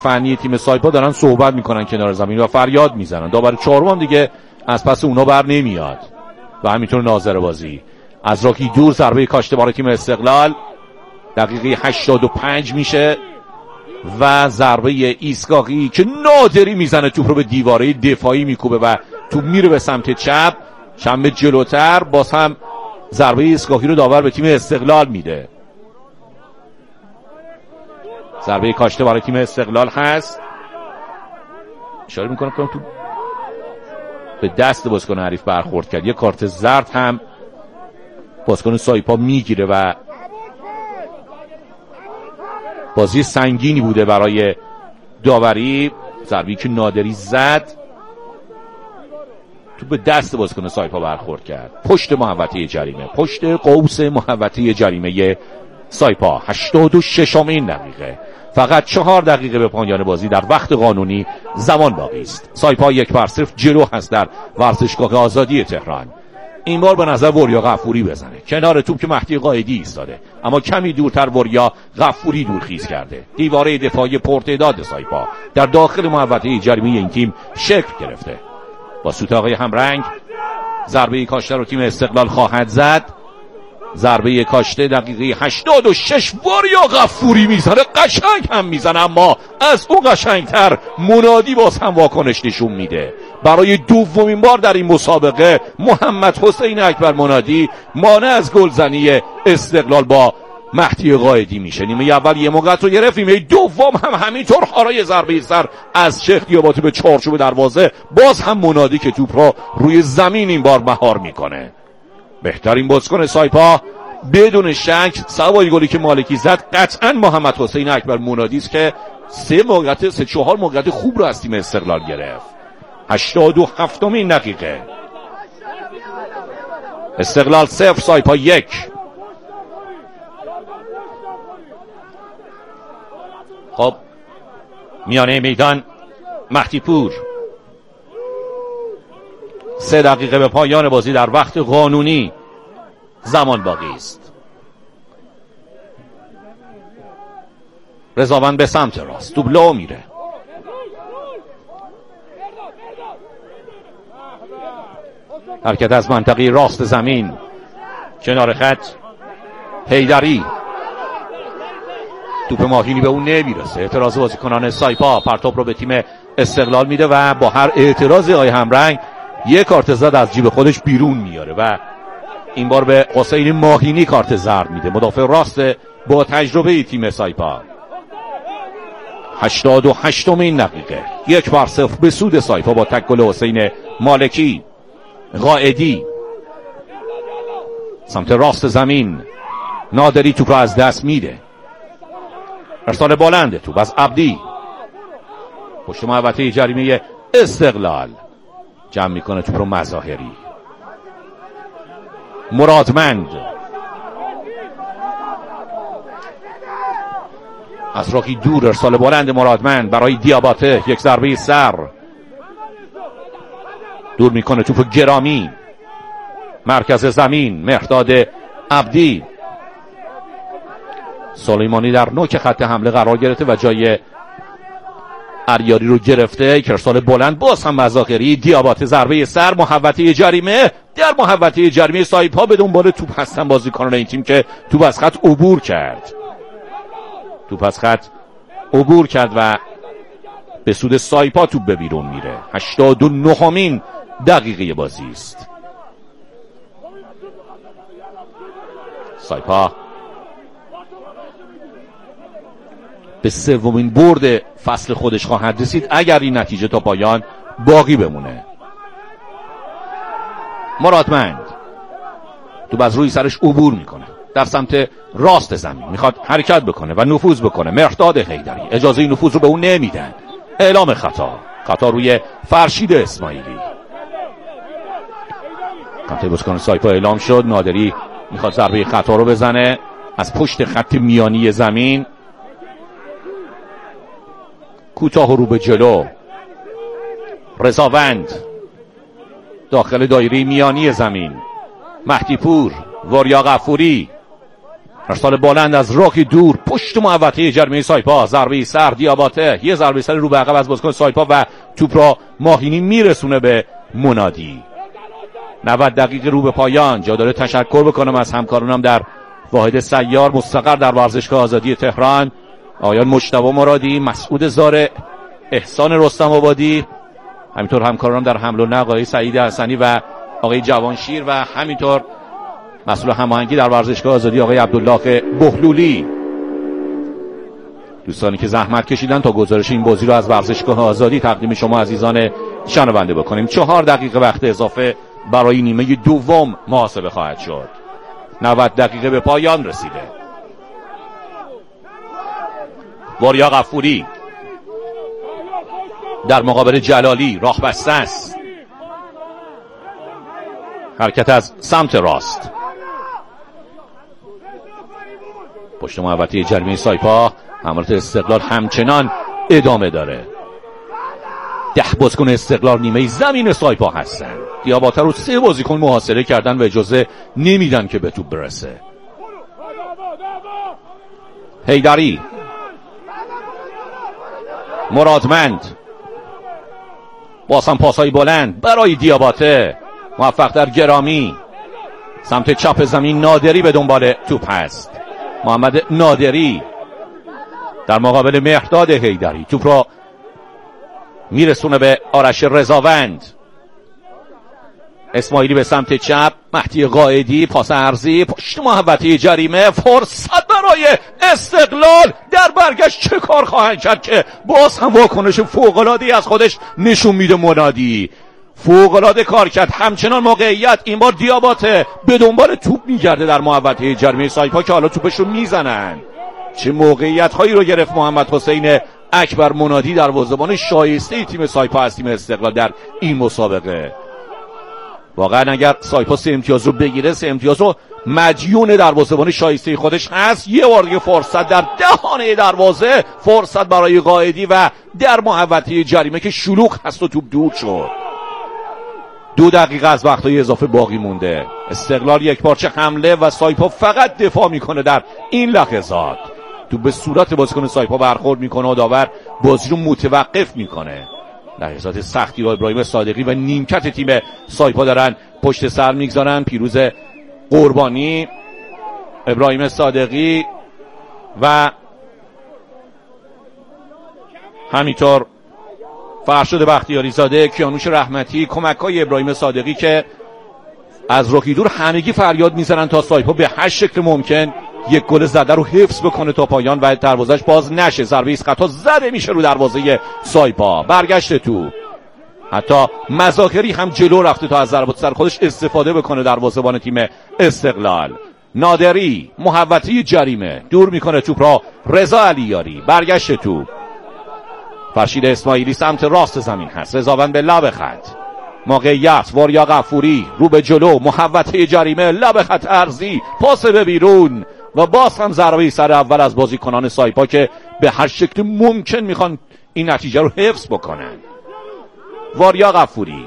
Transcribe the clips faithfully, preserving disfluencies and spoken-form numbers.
فنی تیم سایپا دارن صحبت میکنن کنار زمین و فریاد میزنن. داور چهارم هم دیگه از پس اونا بر نمیاد و همینطور ناظر بازی از راکی دور ضربه کاشته برای تیم استقلال. دقیقه هشتاد و پنج میشه و ضربه ایستگاهی که نادری میزنه توپ رو به دیواره دفاعی میکوبه و توپ میره به سمت چپ چند متر جلوتر. باز هم ضربه ایستگاهی رو داور به تیم استقلال میده. ضربه کاشته برای تیم استقلال هست. اشاره میکنم که تو به دست بازیکن حریف برخورد کرد. یه کارت زرد هم بازیکن سایپا میگیره و بازی سنگینی بوده برای داوری. ضربه‌ای که نادری زد تو به دست بازیکن سایپا برخورد کرد. پشت محوطه جریمه، پشت قوس محوطه جریمه سایپا. هشتاد و ششمین دقیقه، فقط چهار دقیقه به پایان بازی در وقت قانونی زمان باقی است. سایپا یک بر صفر جلو هست در ورزشگاه آزادی تهران. این بار به نظر وریا غفوری بزنه کنار توپ که مهدی قائدی ایستاده، اما کمی دورتر وریا غفوری دورخیز کرده. دیواره دفاعی پرتعداد سایپا در داخل محوطه جریمه این تیم شکل گرفته. با سوت آقای همرنگ ضربه کاشته رو تیم استقلال خواهد زد. ضربه کاشته دقیقه هشتاد و شش وریا غفوری میزنه، قشنگ هم میزنه، اما از اون قشنگتر منادی باز هم واکنش نشون میده. برای دومین بار در این مسابقه محمد حسین اکبر منادی مانع از گلزنی استقلال با مهدی قائدی میشه. نیمه اول یه موقعیت رو گرفت، نیمه دوم هم همینطور حارای ضربه سر از شیخ دیاباتی به چارچوب دروازه. باز هم منادی که توپ رو روی زمین این بار مهار میکنه. بهترین بازیکن سایپا بدون شک سوای گلی که مالکی زد قطعا محمد حسین اکبر منادی است که سه موقعیت سه چهار موقعیت خوب رو از تیم استقلال گرفت. هشتاد و هفتمین دقیقه، استقلال صفر سایپا یک. خب میانه میدان مهدی پور. سه دقیقه به پایان بازی در وقت قانونی زمان باقی است. رضاوند به سمت راست دوبلو میره. حرکت از منطقه راست زمین کنار خط. حیدری توپ ماهینی به اون نمیرسه. اعتراض بازیکنان سایپا پرتاب رو به تیم استقلال میده و با هر اعتراضی آقای همرنگ یک کارت زرد از جیب خودش بیرون میاره و این بار به حسین ماهینی کارت زرد میده، مدافع راست با تجربه تیم سایپا. هشتاد و هشتمین دقیقه، یک بر صفر به سود سایپا با تک گل حسین مالکی. قائدی سمت راست زمین، نادری توپ از دست میده. ارسال بلنده توپ از عبدی پشت محوطه جریمه استقلال. جمع میکنه توپ رو مظاهری. مرادمند از راکی دور ارسال بلند مرادمند برای دیاباته. یک ضربه سر دور میکنه توپ گرامی. مرکز زمین مهرداد عبدی. سلیمانی در نوک خط حمله قرار گرفته و جای اریاری رو گرفته. ارسال بلند باز هم مظاهری. دیاباته ضربه سر محوطه جریمه. در محوطه جریمه سایپا به دنبال توپ هستن بازیکنان این تیم که توپ از خط عبور کرد. توپ از خط عبور کرد و به سود سایپا توپ به بیرون میره. هشتاد و نهمین دقیقه بازی است. سایپا به سومین برد فصل خودش خواهد رسید اگر این نتیجه تا پایان باقی بمونه. مرادمند توپ از روی سرش عبور میکنه در سمت راست زمین، میخواد حرکت بکنه و نفوذ بکنه. مهرداد حیدری اجازه نفوذ رو به اون نمیدن. اعلام خطا، خطا روی فرشید اسماعیلی. خطای بازیکن سایپا اعلام شد. نادری میخواد ضربه خطا رو بزنه از پشت خط میانی زمین. کوتاه رو به جلو. رضاوند داخل دایره میانی زمین. مهدی پور، وریا غفوری. ارسال بلند از راکی دور پشت محوطه جریمه سایپا، ضربه سر دیاباته، یه ضربه سر رو به عقب از بازیکن سایپا و توپ را ماهینی میرسونه به منادی. نود دقیقه رو به پایان. جا داره تشکر بکنم از همکارانم در واحد سیار مستقر در ورزشگاه آزادی تهران، آقایان مجتبی مرادی، مسعود زارع، احسان رستم آبادی، همینطور همکارانم در حمل و نقل آقای سعید حسنی و آقای جوانشیر و همینطور مسئول هماهنگی در ورزشگاه آزادی آقای عبدالله بهلولی. دوستانی که زحمت کشیدن تا گزارش این بازی رو از ورزشگاه آزادی تقدیم شما عزیزان شنونده بکنیم. چهار دقیقه وقت اضافه برای نیمه دوم محاسبه خواهد شد. نود دقیقه به پایان رسیده. واریا غفوری در مقابل جلالی، راه بسته است. حرکت از سمت راست. پشت محوطه جریمه سایپا حملات استقلال همچنان ادامه داره. ده بازیکن استقلال نیمه زمین سایپا هستن. دیاباته رو سه بازیکن محاصره کردن و اجازه نمیدن که به توپ برسه. حیدری، مرادمند، بازم پاسای بلند برای دیاباته، موفق در گرامی. سمت چپ زمین نادری به دنبال توپ هست. محمد نادری در مقابل مهرداد حیدری، توپ را میرسونه به آرش رضاوند. اسماعیلی به سمت چپ، مهدی قائدی، پاس عرضی پشت محوطه جریمه، فرصت برای استقلال. در برگشت چه کار خواهند کرد که باز هم واکنش فوق‌العاده‌ای از خودش نشون میده منادی. فوق‌العاده کار کرد. همچنان موقعیت، این بار دیاباته به دنبال توپ میگرده در محوطه جریمه سایپا که حالا توپش رو میزنن. چه موقعیت هایی رو گرفت محمد حسین اکبر منادی، دروازه‌بان شایسته تیم سایپا از تیم استقلال در این مسابقه. واقعا اگر سایپا سه امتیاز رو بگیره، سه امتیاز رو مدیون دروازه‌بان شایسته خودش هست. یه بار دیگه فرصت در دهانه دروازه، فرصت برای قائدی و در محوطه جریمه که شلوغ هست و توپ دور شد. دو دقیقه از وقتای اضافه باقی مونده. استقلال یک پارچه حمله و سایپا فقط دفاع میکنه. در این لحظات تو به صورت بازیکن سایپا برخورد میکنه و داور بازی رو متوقف میکنه. لحظات سختی رو ابراهیم صادقی و نیمکت تیم سایپا دارن پشت سر میگذارن. پیروز قربانی، ابراهیم صادقی و همینطور فرشاد بختیاری زاده، کیانوش رحمتی، کمک‌های ابراهیم صادقی که از رکی دور همگی فریاد میزنن تا سایپا به هر شکل ممکن یک گل زده رو حفظ بکنه تا پایان و دروازش باز نشه. ضربه ایست خطا زده میشه رو دروازه سایپا. برگشت تو، حتی مذاکری هم جلو رفته تا از ضربات سر خودش استفاده بکنه دروازه‌بان تیم استقلال. نادری محوطه جریمه دور میکنه توپ را. رضا علیاری، برگشت تو، فرشید اسماعیلی سمت راست زمین هست. رضاوند به لب خط، موقعیت، واریا غفوری رو به جلو، محوطه جریمه، لب خط ارضی، پاس به بیرون و باز هم ضربه سر اول از بازیکنان سایپا که به هر شکل ممکن میخوان این نتیجه رو حفظ بکنن. واریا غفوری،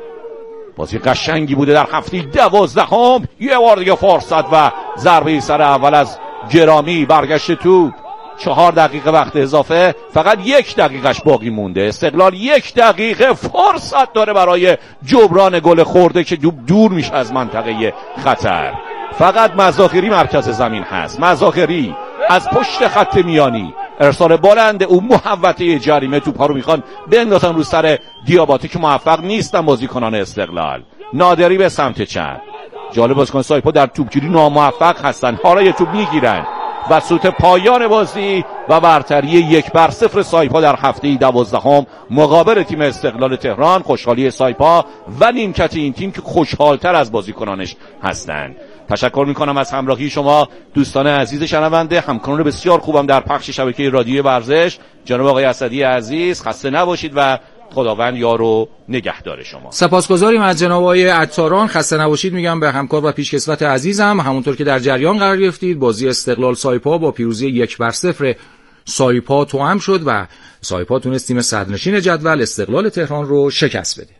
بازی قشنگی بوده در هفته دوازدهم. یه بار دیگه فرصت و ضربه سر اول از گرامی. برگشت توپ، چهار دقیقه وقت اضافه، فقط یک دقیقش باقی مونده. استقلال یک دقیقه فرصت داره برای جبران گل خورده که دور میشه از منطقه خطر. فقط مذاکری مرکز زمین هست. مذاکری از پشت خط میانی، ارسال بلند او محوطه جریمه، توپا رو میخوان بندازن رو سر دیاباته که موفق نیستن بازیکنان استقلال. نادری به سمت چپ، جالب بازیکن سایپا در توپگیری ناموفق هستن. حالا یه توپ میگیرن و سوت پایان بازی و برتری یک بر صفر سایپا در هفته دوازدهم مقابل تیم استقلال تهران. خوشحالی سایپا و نیمکت این تیم که خوشحالتر از بازیکنانش هستند. تشکر میکنم از همراهی شما دوستان عزیز شنونده، همکاران بسیار خوبم در پخش شبکه رادیو ورزش. جناب آقای اسدی عزیز خسته نباشید و خداوند یار و نگهدار شما. سپاسگزاریم از جناب آقای عطاران. خسته نباشید میگم به همکار و پیشکسوت عزیزم. همونطور که در جریان قرار گرفتید بازی استقلال سایپا با پیروزی یک بر صفر سایپا توأم شد و سایپا تونست تیم صدرنشین جدول استقلال تهران رو شکست بده.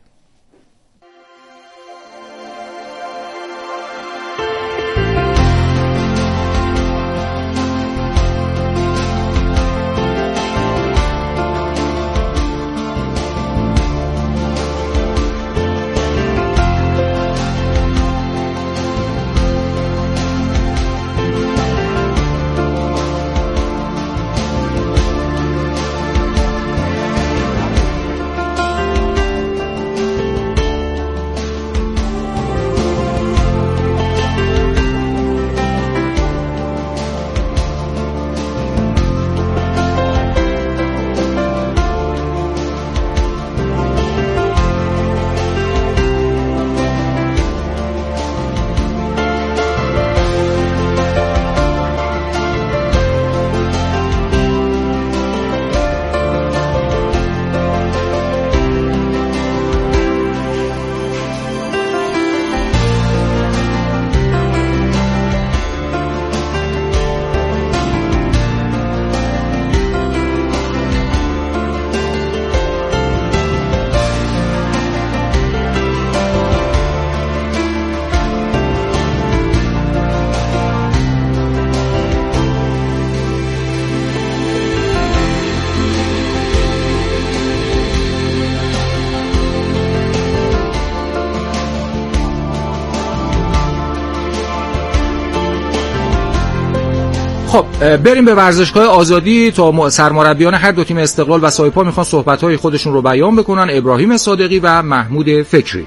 خب بریم به ورزشگاه آزادی تا سرمربیان هر دو تیم استقلال و سایپا میخوان صحبت‌های خودشون رو بیان بکنن. ابراهیم صادقی و محمود فکری.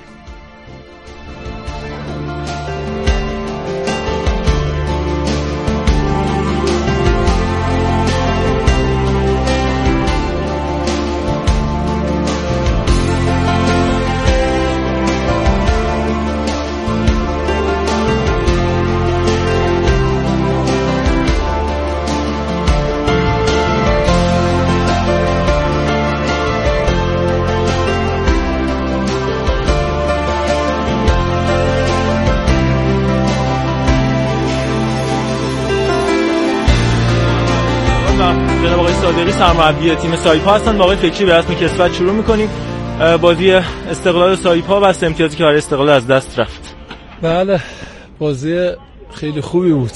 جناب آقای صادقی سرمربی تیم سایپا هستن. با آقای فکری به رسم کسوت شروع می‌کنیم. بازی استقلال سایپا و سه امتیازی که برای استقلال از دست رفت. بله بازی خیلی خوبی بود.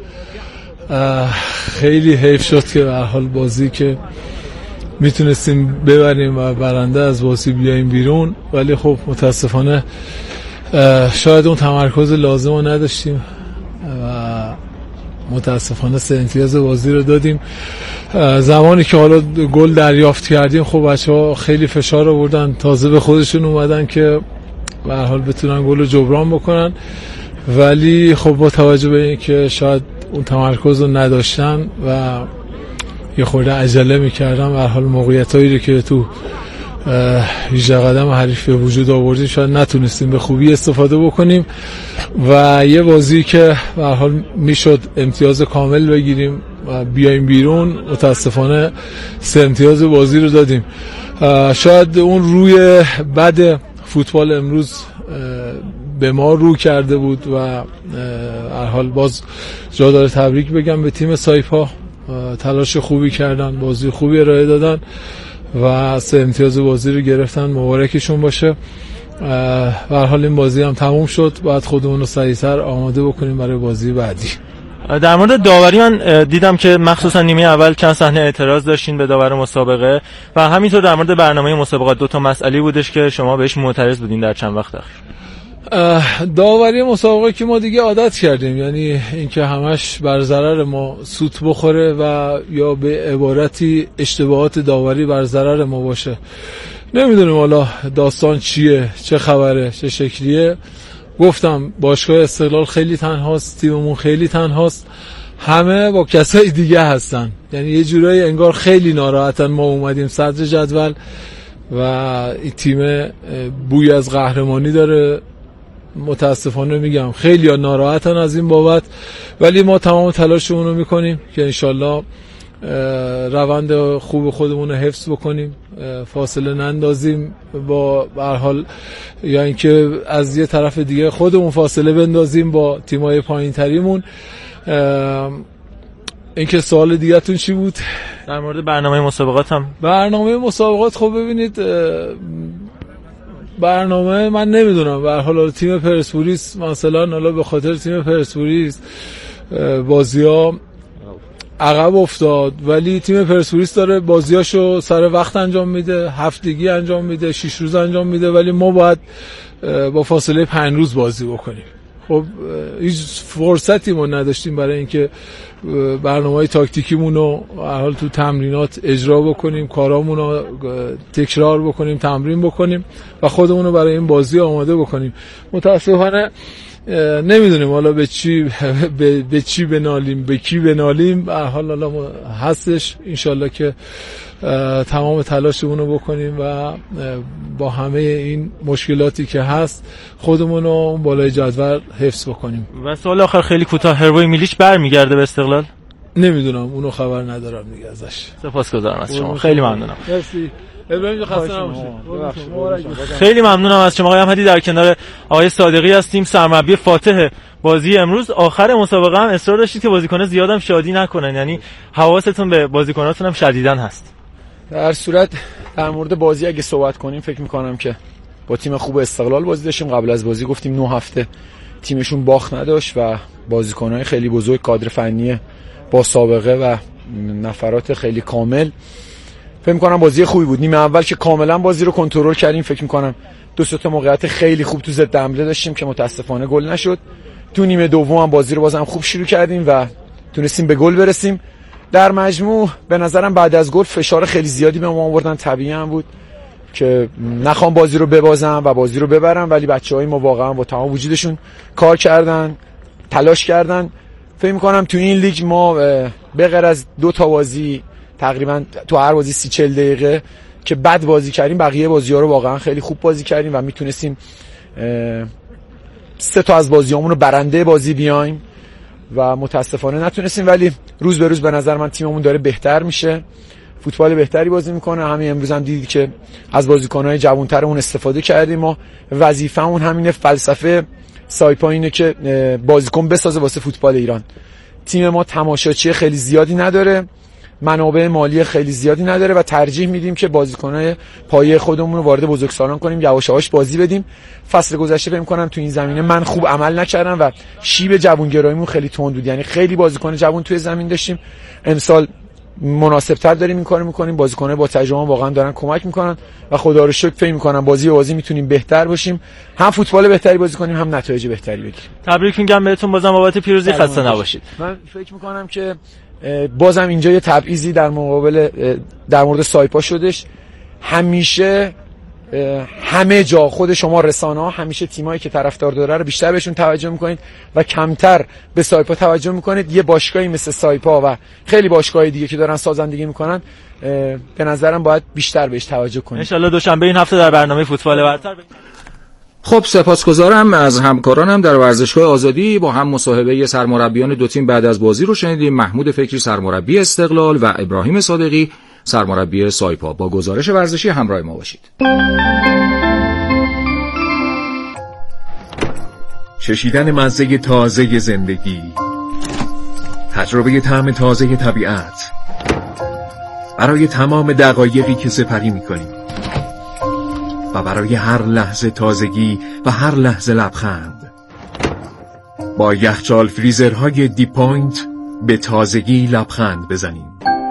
خیلی حیف شد که به هر حال بازی که میتونستیم ببریم و برنده از بازی بیایم بیرون، ولی خب متاسفانه شاید اون تمرکز لازم رو نداشتیم و متاسفانه سه امتیاز بازی رو دادیم. زمانی که حالا گل دریافت کردیم خب بچه‌ها خیلی فشار آوردن، تازه به خودشون اومدن که به هر حال بتونن گل رو جبران بکنن، ولی خب با توجه به اینکه شاید اون تمرکز رو نداشتن و یه خورده عجله میکردن، به هر حال موقعیتایی رو که تو هجده قدم حریف به وجود آوردیم شاید نتونستیم به خوبی استفاده بکنیم و یه بازی که به هر حال میشد امتیاز کامل بگیریم و بیایم بیرون، متاسفانه سه امتیاز بازی رو دادیم. شاید اون روی بد فوتبال امروز به ما رو کرده بود و هر حال باز جا داره تبریک بگم به تیم سایپا، تلاش خوبی کردن، بازی خوبی ارائه دادن و سه امتیاز بازی رو گرفتن، مبارکشون باشه. به هر حال این بازی هم تموم شد، باید خودمون رو سریعتر آماده بکنیم برای بازی بعدی. در مورد داوری من دیدم که مخصوصا نیمه اول چند صحنه اعتراض داشتین به داور مسابقه و همینطور در مورد برنامه مسابقات دو تا مسئله بودش که شما بهش معترض بودین در چند وقت اخیر. داوری مسابقه که ما دیگه عادت کردیم، یعنی اینکه همش بر ضرر ما سوت بخوره و یا به عبارتی اشتباهات داوری بر ضرر ما باشه. نمیدونیم حالا داستان چیه، چه خبره، چه شکلیه. گفتم باشگاه استقلال خیلی تنهاست، تیممون خیلی تنهاست، همه با کسای دیگه هستن، یعنی یه جورایی انگار خیلی ناراحتن ما اومدیم صدر جدول و این تیم بوی از قهرمانی داره. متاسفانه میگم خیلی ها ناراحتن از این بابت، ولی ما تمام تلاشمون رو میکنیم که انشالله روند خوب خودمون رو حفظ بکنیم، فاصله نندازیم با به هر حال، یا اینکه از یه طرف دیگه خودمون فاصله بندازیم با تیمای پایین تریمون. اینکه سوال دیگه تون چی بود؟ در مورد برنامه مسابقات هم. برنامه مسابقات خب ببینید، برنامه من نمیدونم، به هر حال تیم پرسپولیس مثلا حالا به خاطر تیم پرسپولیس بازی‌ها عقب افتاد، ولی تیم پرسپولیس داره بازیاشو سر وقت انجام میده، هفتگی انجام میده، شش روز انجام میده، ولی ما باید با فاصله پنج روز بازی بکنیم. خب هیچ فرصتی ما نداشتیم برای اینکه برنامه‌های تاکتیکیمون رو هر حال تو تمرینات اجرا بکنیم، کارامون رو تکرار بکنیم، تمرین بکنیم و خودمون رو برای این بازی آماده بکنیم. متاسفانه نمیدونیم حالا به چی به, به چی بنالیم، به کی بنالیم. به هر حال حالا هستش، انشالله که تمام تلاشمون رو بکنیم و با همه این مشکلاتی که هست خودمون رو بالای جدول حفظ بکنیم. و سوال آخر خیلی کوتاه، هروی میلیچ برمیگرده به استقلال؟ نمیدونم، اونو خبر ندارم دیگه ازش. سپاسگزارم از شما، خیلی ممنونم. مرسی. ابراهیم خسته نباشید. خیلی ممنونم از شما آقای احمدی. در کنار آقای صادقی هستیم، سرمربی فاتح بازی امروز. آخر مسابقه هم اصرار داشتید که بازیکن‌ها زیادم شادی نکنن، یعنی حواستون به بازیکناتون هم شدیداً هست. در هر صورت در مورد بازی اگه صحبت کنیم، فکر می‌کنم که با تیم خوب استقلال بازی داشتیم. قبل از بازی گفتیم نه هفته تیمشون باخت نداشت و بازیکن‌های خیلی بزرگ، کادر فنی با سابقه و نفرات خیلی کامل. فکر می‌کنم بازی خوبی بود. نیمه اول که کاملا بازی رو کنترل کردیم، فکر می‌کنم دو سه تا موقعیت خیلی خوب تو ضد حمله داشتیم که متاسفانه گل نشد. تو نیمه دوم هم بازی رو بازم خوب شروع کردیم و تونستیم به گل برسیم. در مجموع به نظرم بعد از گل فشار خیلی زیادی به ما آوردن، طبیعی هم بود که نخوام بازی رو ببازم و بازی رو ببرم، ولی بچه‌های ما واقعا با تمام وجودشون کار کردن، تلاش کردن. فکر می‌کنم تو این لیگ ما به غیر از دو تا بازی تقریبا تو هر بازی سی چهل دقیقه که بد بازی کردیم، بقیه بازی‌ها رو واقعا خیلی خوب بازی کردیم و میتونستیم سه تا از بازیامون رو برنده بازی بیایم و متاسفانه نتونستیم. ولی روز به روز به نظر من تیممون داره بهتر میشه، فوتبال بهتری بازی میکنه. همین امروز هم دیدید که از بازیکن‌های جوان‌ترمون استفاده کردیم. ما وظیفه‌مون همینه، فلسفه سایپا اینه که بازیکن بسازه واسه فوتبال ایران. تیم ما تماشاچی خیلی زیادی نداره، منابع مالی خیلی زیادی نداره و ترجیح میدیم که بازیکن‌های پایه خودمون رو وارد بزرگسالان کنیم، یواش یواش بازی بدیم. فصل گذشته فکر می‌کنم تو این زمینه من خوب عمل نکردم و شیب جوانگراییمون خیلی تند بود، یعنی خیلی بازیکن جوان توی زمین داشتیم. امسال مناسب‌تر داریم این کارو می‌کنیم، بازیکن‌های با تجربه واقعا دارن کمک می‌کنن و خدا رو شکر فکر می‌کنم بازی به بازی میتونیم بهتر باشیم، هم فوتبال بهتری بازی کنیم، هم نتایج بهتری بگیریم. تبریک میگم بهتون بازم بابت پیروزی، خسته نباشید. من فکر می‌کنم که بازم اینجا یه تبعیضی در مقابل در مورد سایپا شدش. همیشه همه جا خود شما رسانه‌ها همیشه تیمایی که طرفدار داره رو بیشتر بهشون توجه میکنید و کمتر به سایپا توجه میکنید. یه باشگاهی مثل سایپا و خیلی باشگاه‌های دیگه که دارن سازندگی میکنن به نظرم باید بیشتر بهش توجه کنید. ان شاءالله دوشنبه این هفته در برنامه فوتبال برتر. خب سپاسگزارم از همکارانم در ورزشگاه آزادی. با هم مصاحبه سرمربیان دو تیم بعد از بازی رو شنیدیم. محمود فکری سرمربی استقلال و ابراهیم صادقی سرمربی سایپا. با گزارش ورزشی همراه ما باشید. چشیدن مزه تازه زندگی، تجربه طعم تازه طبیعت، برای تمام دقایقی که سپری می‌کنیم و برای هر لحظه تازگی و هر لحظه لبخند. با یخچال فریزرهای دی پوینت به تازگی لبخند بزنیم.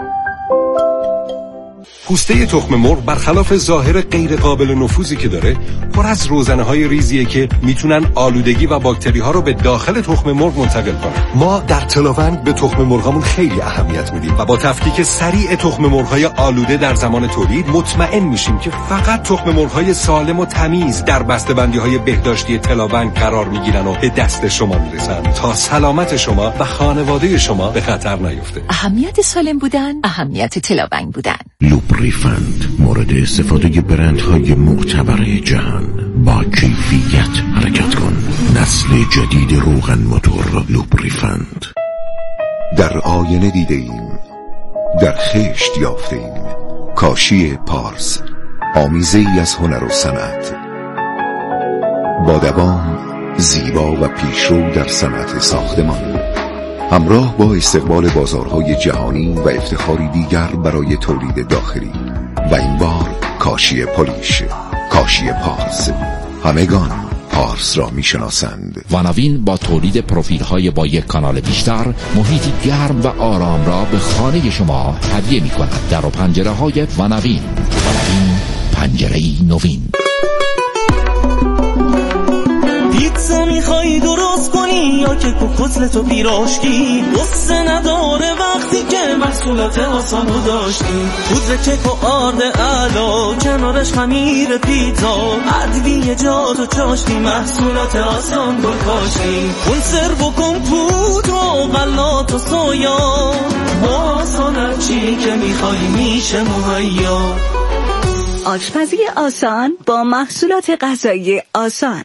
پوسته تخم مرغ برخلاف ظاهر غیر قابل نفوذی که داره، پر از روزنه‌های ریزیه که میتونن آلودگی و باکتری‌ها رو به داخل تخم مرغ منتقل کنن. ما در تلاوند به تخم مرغامون خیلی اهمیت میدیم و با تفکیک سریع تخم مرغ‌های آلوده در زمان تولید مطمئن میشیم که فقط تخم مرغ‌های سالم و تمیز در بسته‌بندی‌های بهداشتی تلاوند قرار میگیرن و به دست شما میرسن تا سلامت شما و خانواده شما به خطر نیفته. اهمیت سالم بودن، اهمیت تلاوند بودن. لوبریفند مورد استفاده برندهای معتبر جهان. با کیفیت حرکت کن. نسل جدید روغن موتور لوبریفند. در آینه دیده ایم، در خشت یافته ایم. کاشی پارس، آمیزه ای از هنر و صنعت، با دوام زیبا و پیشرو در صنعت ساختمان، همراه با استقبال بازارهای جهانی و افتخاری دیگر برای تولید داخلی. و این بار کاشی پولیش، کاشی پارس. همگان پارس را میشناسند. ونوین با تولید پروفیل های با یک کانال بیشتر، محیطی گرم و آرام را به خانه شما هدیه می کند. در و پنجره های ونوین. ونوین پنجره نوین. پیتزا میخوای درست کنی یا که کوکتلت و پیراشکی؟ قصه نداره وقتی که محصولات آسانو داشتی. پودر کیک و آرد اعلا، کنارش خمیر پیتزا، ادویه جات و چاشتی، محصولات آسان گل کاشتی. کنسرو و کمپوت و غلات و سویا، با آسان هرچی که میخوای میشه مهیا. آشپزی آسان با محصولات غذایی آسان.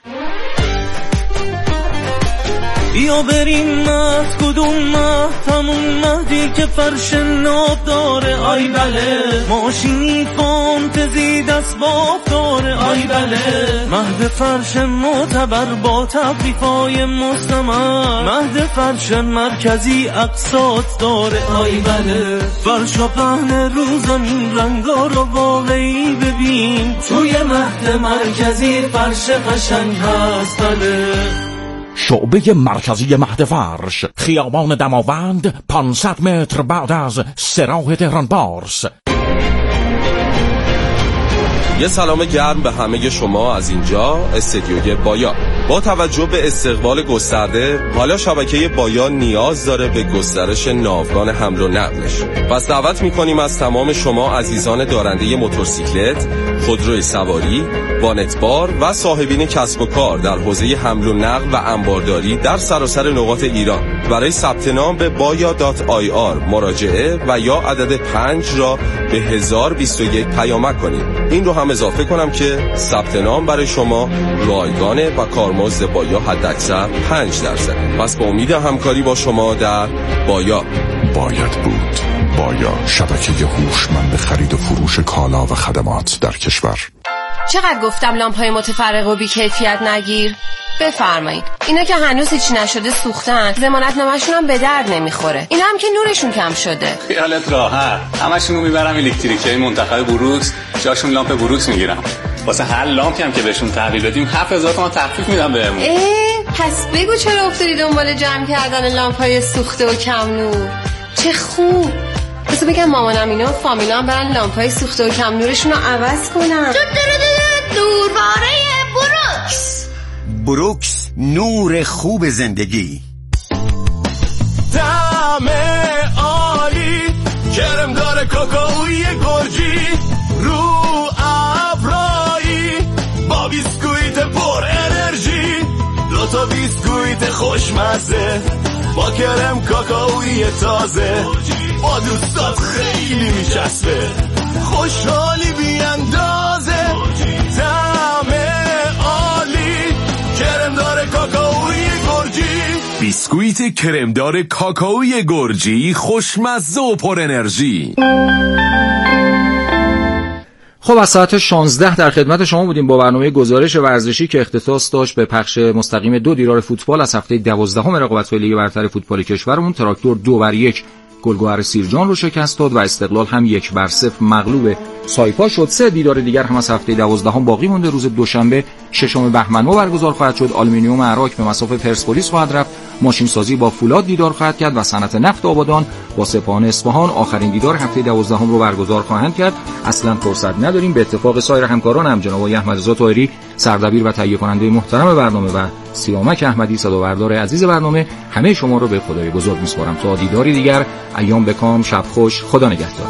بیا بریم مهد، کدوم مهد؟ همون مهدی که فرش ناب داره. آی بله، ماشینی فانتزی دست باف داره. آی بله، مهد فرش معتبر با تبریفای مستمر. مهد فرش مرکزی اقساط داره. آی بله، فرش و پهن رو زمین، رنگا رو واقعی ببین. توی مهد مرکزی فرش قشنگ هست. بله، شعبه مرکزی مهد فرش، خیابان دماوند، پانصد متر بعد از سراح تهران پارس. یه سلام گرم به همه شما از اینجا استدیوی بایا. با توجه به استقبال گسترده، حالا شبکه بایا نیاز داره به گسترش ناوگان حمل و نقلش. پس دعوت می‌کنیم از تمام شما عزیزان دارنده موتورسیکلت، خودروی سواری، وانتبار و صاحبین کسب و کار در حوزه حمل و نقل و انبارداری در سراسر نقاط ایران برای ثبت نام به بایا دات آی آر مراجعه و یا عدد پنج را به هزار و بیست و یک پیامک کنید. این رو هم اضافه کنم که ثبت نام برای شما رایگانه و کارمزد بایا حداکثر پنج درصد. پس با امید همکاری با شما در بایا. باید بود. بایا، شبکه هوشمند خرید و فروش کالا و خدمات در کشور. چقدر گفتم لامپ‌های متفرق و بی کیفیت نگیر؟ بفرمایید. اینا که هنوز هیچ نشده سوختن، ضمانت نامه‌شون هم به درد نمیخوره. اینا هم که نورشون کم شده. خیالت راحت. همشون رو میبرم الکتریکی منتخب بروکس، جاشون لامپ بروکس میگیرم. واسه هر لامپی هم که بهشون تحویل بدیم هفت هزار تومان تخفیف میدم بهمون. اه، پس بگو چرا افتادی دنبال جمع کردن لامپ‌های سوخته و کم نور؟ چه خوب. بس بگم مامانم اینا و فامیلام برن لامپ‌های سوخته و کم نورشون رو عوض کنن. دورباره بروکس. بروکس، نور خوب زندگی. طعم عالی، کرم داره کاکائوی گرجی، رو ابرایی با بیسکویت پر انرژی، دو تا بیسکویت خوشمزه با کرم کاکائوی تازه، با دوستات خیلی میچسبه، خوشحالی بیاندازه، طعم عالی، کرمدار کاکائوی گرجی. بیسکویت کرمدار کاکائوی گرجی، خوشمزه و پر انرژی. خب از ساعت شانزده در خدمت شما بودیم با برنامه گزارش ورزشی که اختصاص داشت به پخش مستقیم دو دیدار فوتبال از هفته دوازدهم رقابت‌های لیگ برتر فوتبال کشورمون. تراکتور دو بر یک گلگهر سیرجان رو شکست داد و استقلال هم یک بر صفر مغلوب سایپا شد. سه دیدار دیگر هم از هفته دوازدهم باقی مونده. روز دوشنبه ششم بهمن ماه برگزار خواهد شد. آلومینیوم عراق به مصاف پرسپولیس خواهد رفت. ماشین سازی با فولاد دیدار خواهد کرد و صنعت نفت آبادان با سپاهان اصفهان آخرین دیدار هفته دوازدهم رو برگزار خواهند کرد. اصلا فرصت نداریم. به اتفاق سایر همکاران هم جناب آقای احمدرضا طاهری سردبیر و تهیه کننده محترم برنامه و سیامک احمدی صدابردار عزیز برنامه همه شما رو به خدای بزرگ میسپارم. تا دیداری دیگر، ایام بکام، شب خوش، خدا نگهدار.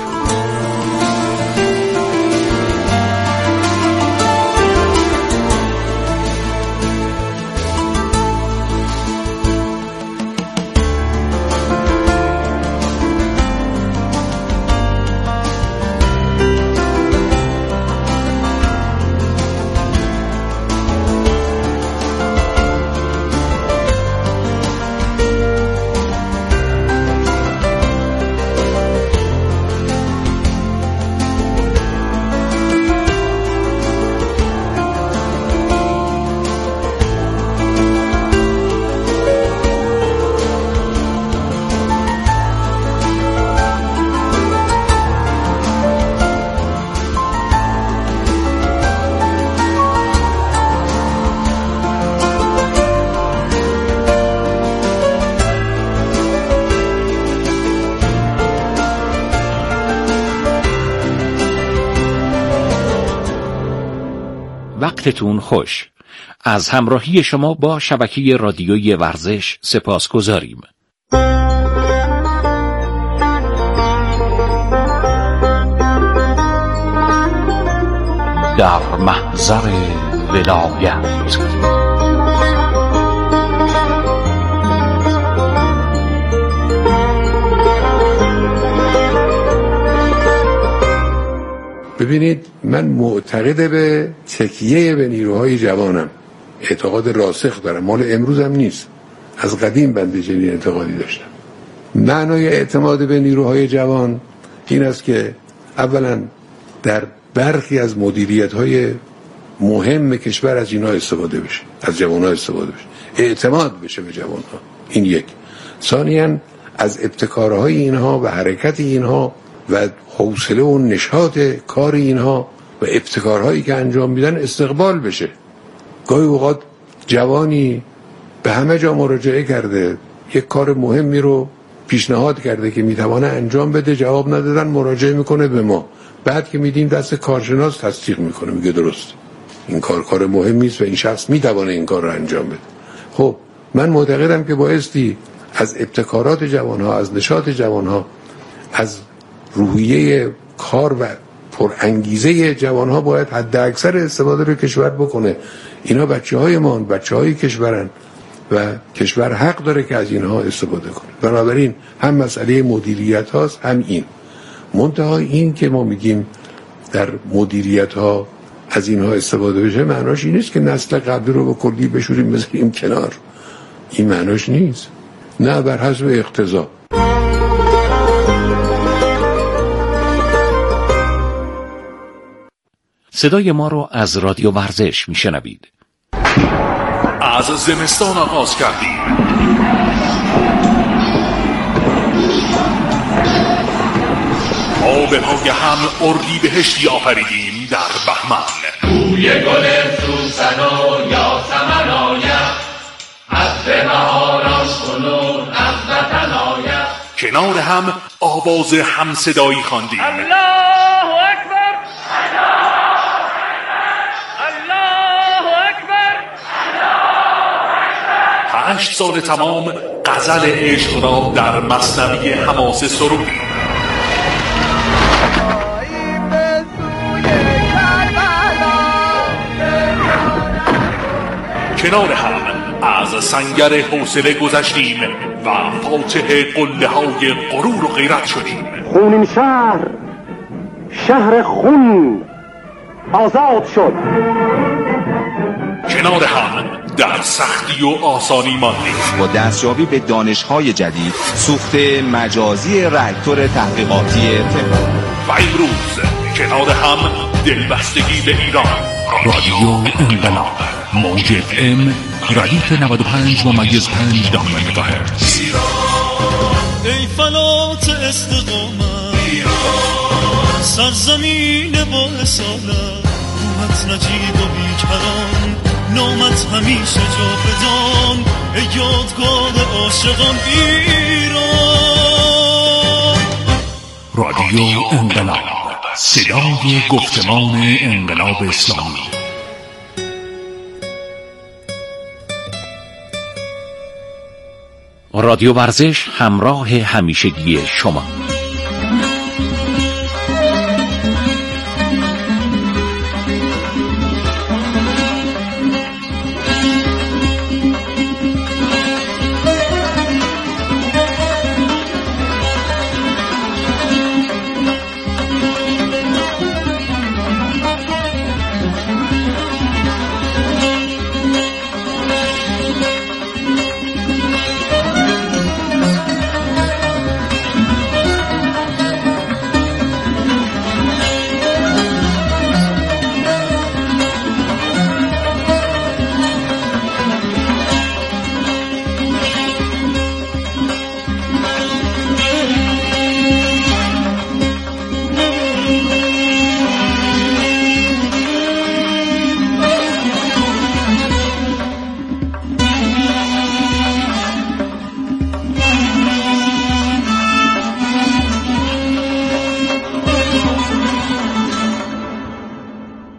وقتتون خوش. از همراهی شما با شبکه رادیویی ورزش سپاس گذاریم. در محضر ولایت ببینید، من معتقد به تکیه به نیروهای جوانم، اعتقاد راسخ دارم، مال امروزم نیست، از قدیم بنده چنین اعتقادی داشتم. معنای اعتماد به نیروهای جوان این است که اولا در برخی از مدیریت‌های مهم کشور از اینا استفاده بشه، از جوان‌ها استفاده بشه، اعتماد بشه به جوان‌ها. این یک. ثانیاً از ابتکارهای اینها و حرکت اینها و حوصله و نشاط کار اینها و ابتکارهایی که انجام میدن استقبال بشه. گاهی اوقات جوانی به همه جا مراجعه کرده، یک کار مهمی رو پیشنهاد کرده که میتوانه انجام بده، جواب ندادن، مراجعه میکنه به ما. بعد که میدیم دست کارشناس تصدیق میکنه، میگه درست این کار کار مهمی است و این شخص میتونه این کار رو انجام بده. خب من معتقدم که بایستی از ابتکارات جوانها، از نشاط جوانها، از روحیه کار و پرانگیزه جوانها باید حد اکثر استفاده رو کشور بکنه. اینا بچه های ما، بچه های کشورن و کشور حق داره که از اینها استفاده کنه. بنابراین هم مسئله مدیریت هاست، هم این منتها این که ما میگیم در مدیریت ها از اینها استفاده بشه، معناش این نیست که نسل قبلی رو به کلی بشوریم بذاریم کنار. این معناش نیست، نه، بر حسب اقتضا. صدای ما رو از رادیو ورزش میشنوید. از زمستان آغاز کردیم، آبهای هم اردی بهشتی آفریدیم در بهمن. بوی گل سوسن و یاسمن آید، از بهاران کنون از وطن آید. کنار هم آواز همصدایی خواندیم. الله اکبر، الله اکبر. هشت سال تمام غزل عشق را در مثنوی حماسه سرودیم. کنار هم از سنگر حوصله گذشتیم و فاتح قله های غرور و غیرت شدیم. خونین شهر، شهر خون آزاد شد. کنار هم در سختی و آسانی ماندیم. با دستیابی به دانش‌های جدید، سوخت مجازی راکتور تحقیقاتی تهران و امروز کنار هم دلبستگی به ایران. رادیو انقلاب، موج اف ام، ردیف نود و پنج ممیز پنج دهم مگاهرتز. ای فلات استقامت، سرزمین با اصالت، روحت نجیب و بیکران، نامت همیشه جاودان، ای یادگار عاشقان ایران. رادیو انقلاب، صدای گفتمان انقلاب اسلامی. رادیو ورزش، همراه همیشگی شما.